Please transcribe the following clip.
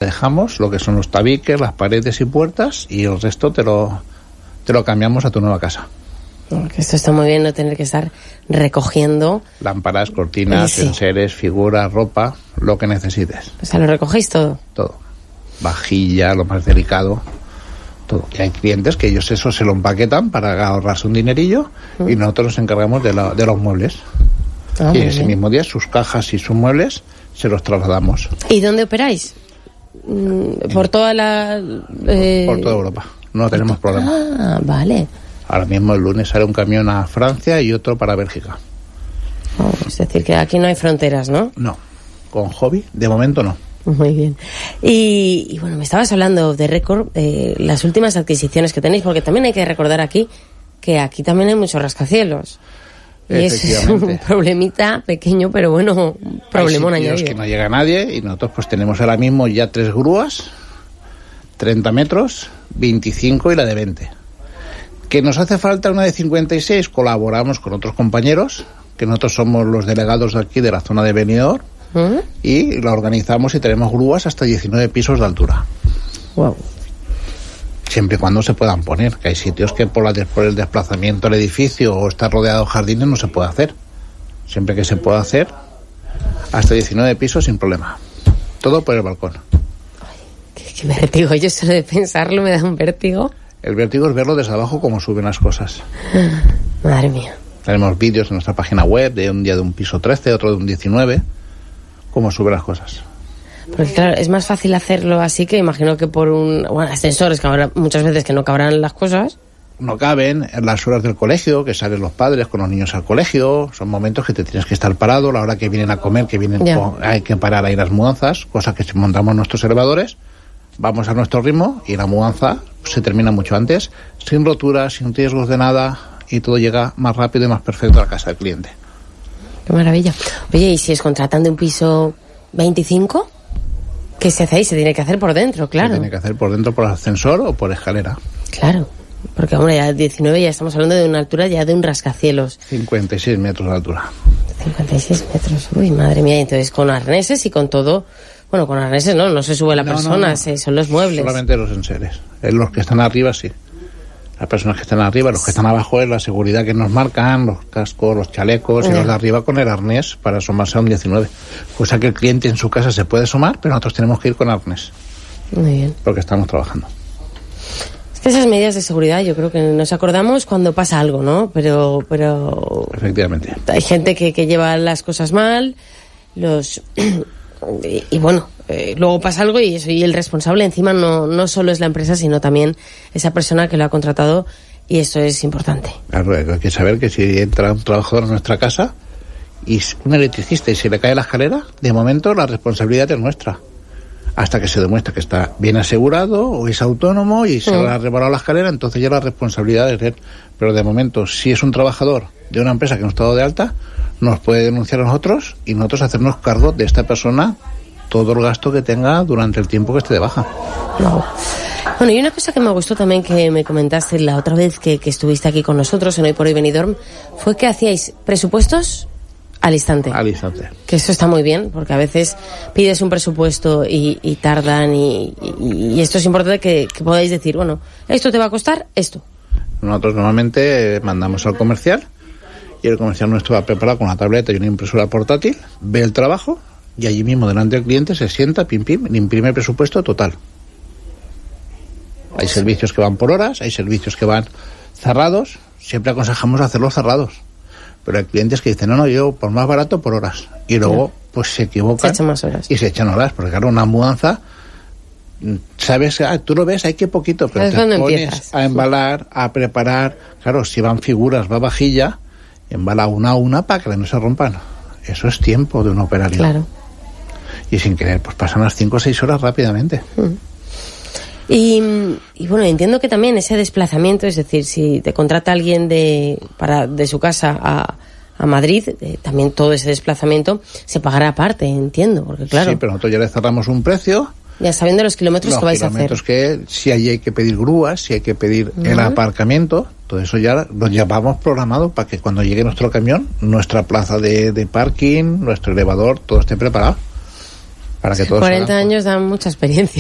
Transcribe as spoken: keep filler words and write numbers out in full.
dejamos, lo que son los tabiques, las paredes y puertas, y el resto te lo, te lo cambiamos a tu nueva casa. Porque esto está muy bien, no tener que estar recogiendo... Lámparas, cortinas, sí. enseres, figuras, ropa, lo que necesites. O sea, ¿lo recogéis todo? Todo. Vajilla, lo más delicado, todo. Y hay clientes que ellos eso se lo empaquetan para ahorrarse un dinerillo mm. y nosotros nos encargamos de, la, de los muebles. Ah, y ese bien. mismo día sus cajas y sus muebles se los trasladamos. ¿Y dónde operáis? ¿Por toda la...? Eh... Por toda Europa. No tenemos problema. Ah, vale. Ahora mismo el lunes sale un camión a Francia y otro para Bélgica. Oh, es decir, que aquí no hay fronteras, ¿no? No. Con hobby, de momento no. Muy bien. Y, y bueno, me estabas hablando de récord, eh, las últimas adquisiciones que tenéis, porque también hay que recordar aquí que aquí también hay muchos rascacielos. Y es un problemita pequeño, pero bueno, un problemón añadido. Hay sitios que no llega nadie y nosotros pues tenemos ahora mismo ya tres grúas, treinta metros, veinticinco y la de veinte. ¿Que nos hace falta una de cincuenta y seis? Colaboramos con otros compañeros, que nosotros somos los delegados de aquí de la zona de Benidorm, ¿Mm? y la organizamos y tenemos grúas hasta diecinueve pisos de altura. Wow. Siempre y cuando se puedan poner, que hay sitios que por, la, por el desplazamiento del edificio o estar rodeado de jardines no se puede hacer. Siempre que se pueda hacer, hasta diecinueve pisos sin problema. Todo por el balcón. Ay, qué, qué vértigo, yo solo de pensarlo me da un vértigo. El vértigo es verlo desde abajo cómo suben las cosas. Madre mía. Tenemos vídeos en nuestra página web de un día de un piso trece, otro de un diecinueve, cómo suben las cosas. Porque claro, es más fácil hacerlo así que imagino que por un... Bueno, ascensores, que habrá muchas veces que no cabrán las cosas. No caben en las horas del colegio, que salen los padres con los niños al colegio. Son momentos que te tienes que estar parado, la hora que vienen a comer, que vienen con, hay que parar ahí las mudanzas, cosa que si montamos nuestros elevadores, vamos a nuestro ritmo y la mudanza se termina mucho antes, sin roturas, sin riesgos de nada, y todo llega más rápido y más perfecto a la casa del cliente. Qué maravilla. Oye, ¿y si es contratando un piso veinticinco? ¿Qué se hace ahí? Se tiene que hacer por dentro, claro. Se tiene que hacer por dentro por ascensor o por escalera. Claro, porque hombre, ya diecinueve ya estamos hablando de una altura ya de un rascacielos. cincuenta y seis metros de altura. cincuenta y seis metros, uy, madre mía, entonces con arneses y con todo... Bueno, con arneses no, no se sube la no, persona, no, no. Se, son los muebles. Solamente los enseres. Los que están arriba, sí. Las personas que están arriba, los que están abajo es la seguridad que nos marcan, los cascos, los chalecos, yeah. y los de arriba con el arnés para asomarse a un diecinueve. Cosa que el cliente en su casa se puede asomar, pero nosotros tenemos que ir con arnés. Muy bien. Porque estamos trabajando. Es que esas medidas de seguridad yo creo que nos acordamos cuando pasa algo, ¿no? Pero... pero efectivamente. Hay gente que, que lleva las cosas mal, los... Y, y bueno, eh, luego pasa algo y eso, y el responsable encima no, no solo es la empresa, sino también esa persona que lo ha contratado, y esto es importante. Claro, hay que saber que si entra un trabajador en nuestra casa y un electricista y se le cae la escalera, de momento la responsabilidad es nuestra. Hasta que se demuestra que está bien asegurado o es autónomo y se mm. le ha reparado la escalera, entonces ya la responsabilidad es de él. Pero de momento, si es un trabajador de una empresa que no está dado de alta, nos puede denunciar a nosotros y nosotros hacernos cargo de esta persona todo el gasto que tenga durante el tiempo que esté de baja. No. Bueno, y una cosa que me gustó también que me comentaste la otra vez que, que estuviste aquí con nosotros en Hoy por Hoy Benidorm fue que hacíais presupuestos al instante. Al instante. Que eso está muy bien, porque a veces pides un presupuesto y, y tardan y, y, y esto es importante que, que podáis decir, bueno, esto te va a costar esto. Nosotros normalmente mandamos al comercial y el comercial nuestro va preparado con una tableta y una impresora portátil, ve el trabajo y allí mismo delante del cliente se sienta, pim pim, le imprime el presupuesto total. Hay servicios que van por horas, hay servicios que van cerrados, siempre aconsejamos hacerlos cerrados. Pero hay clientes que dicen, no, no, yo por más barato por horas. Y luego, sí. pues se equivocan. Se echan más horas. Y se echan horas, porque claro, una mudanza, sabes, ah, tú lo ves, hay que poquito, pero te pones empiezas? a embalar, a preparar. Claro, si van figuras, va vajilla, embala una a una para que no se rompan. Eso es tiempo de un operario. Claro. Y sin querer, pues pasan las cinco o seis horas rápidamente. Mm. Y, y bueno, entiendo que también ese desplazamiento, es decir, si te contrata alguien de para de su casa a, a Madrid, eh, también todo ese desplazamiento se pagará aparte, entiendo, porque claro. Sí, pero nosotros ya le cerramos un precio. Ya sabiendo los kilómetros los que vais a hacer. Los kilómetros que, si ahí hay que pedir grúas, si hay que pedir uh-huh. el aparcamiento, todo eso ya lo llevamos programado para que cuando llegue nuestro camión, nuestra plaza de, de parking, nuestro elevador, todo esté preparado. Para que todo cuarenta años dan mucha experiencia.